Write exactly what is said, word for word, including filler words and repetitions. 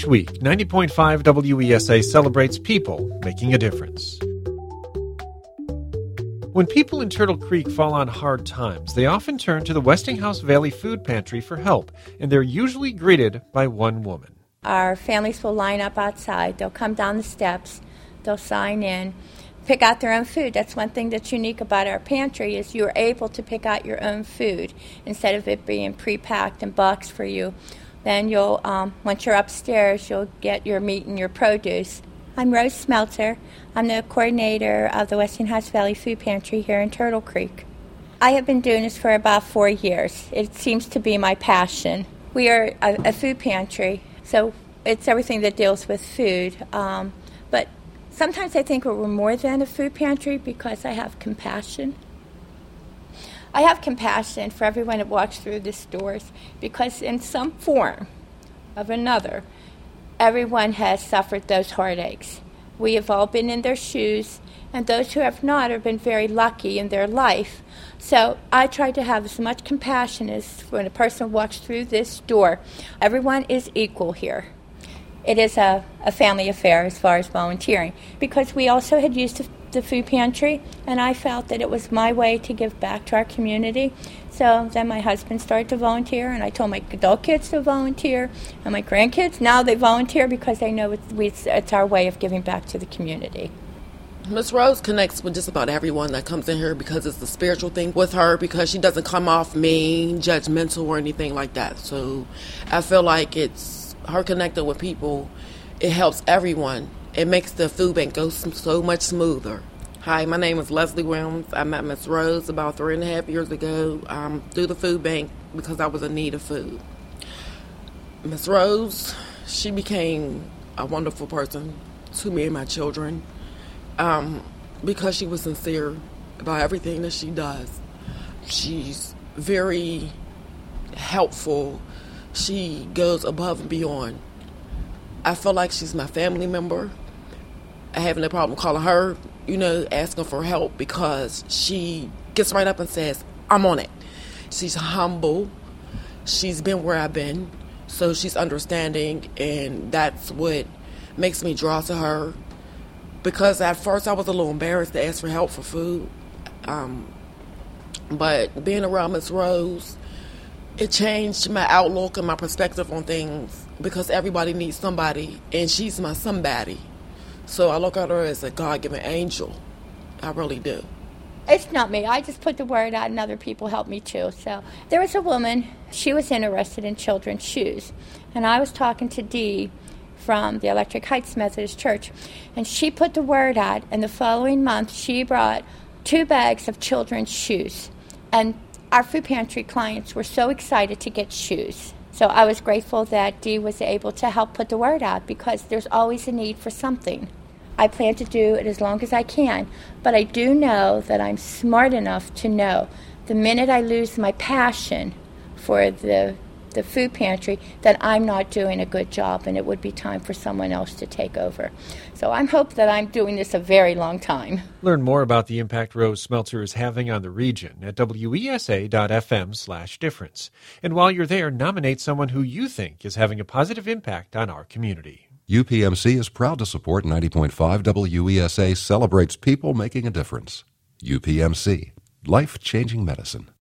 Each week, ninety point five W E S A celebrates people making a difference. When people in Turtle Creek fall on hard times, they often turn to the Westinghouse Valley Food Pantry for help, and they're usually greeted by one woman. Our families will line up outside. They'll come down the steps. They'll sign in, pick out their own food. That's one thing that's unique about our pantry is you're able to pick out your own food instead of it being pre-packed and boxed for you. Then you'll, um, once you're upstairs, you'll get your meat and your produce. I'm Rose Smeltzer. I'm the coordinator of the Westinghouse Valley Food Pantry here in Turtle Creek. I have been doing this for about four years. It seems to be my passion. We are a, a food pantry, so it's everything that deals with food. Um, but sometimes I think we're more than a food pantry because I have compassion. I have compassion for everyone that walks through these doors because in some form of another, everyone has suffered those heartaches. We have all been in their shoes, and those who have not have been very lucky in their life. So I try to have as much compassion as when a person walks through this door. Everyone is equal here. It is a, a family affair as far as volunteering, because we also had used the, the food pantry, and I felt that it was my way to give back to our community. So then my husband started to volunteer, and I told my adult kids to volunteer, and my grandkids, now they volunteer because they know it's, we, it's our way of giving back to the community. Miss Rose connects with just about everyone that comes in here because it's a spiritual thing with her, because she doesn't come off mean, judgmental, or anything like that. So I feel like it's her connecting with people. It helps everyone. It makes the food bank go so much smoother. Hi, my name is Leslie Williams. I met Miss Rose about three and a half years ago um, through the food bank because I was in need of food. Miss Rose, she became a wonderful person to me and my children um, because she was sincere about everything that she does. She's very helpful. She goes above and beyond. I feel like she's my family member. I have no problem calling her, you know, asking for help because she gets right up and says, I'm on it. She's humble. She's been where I've been. So she's understanding, and that's what makes me draw to her. Because at first I was a little embarrassed to ask for help for food. Um, but being around Miss Rose, it changed my outlook and my perspective on things because everybody needs somebody, and she's my somebody. So I look at her as a God-given angel. I really do. It's not me. I just put the word out, and other people help me too. So there was a woman. She was interested in children's shoes. And I was talking to Dee from the Electric Heights Methodist Church. And she put the word out, and the following month she brought two bags of children's shoes. And our food pantry clients were so excited to get shoes. So I was grateful that Dee was able to help put the word out because there's always a need for something. I plan to do it as long as I can, but I do know that I'm smart enough to know the minute I lose my passion for the the food pantry that I'm not doing a good job and it would be time for someone else to take over. So I'm hoping that I'm doing this a very long time. Learn more about the impact Rose Smeltzer is having on the region at W E S A dot F M slash difference. And while you're there, nominate someone who you think is having a positive impact on our community. U P M C is proud to support ninety point five W E S A celebrates people making a difference. U P M C, life-changing medicine.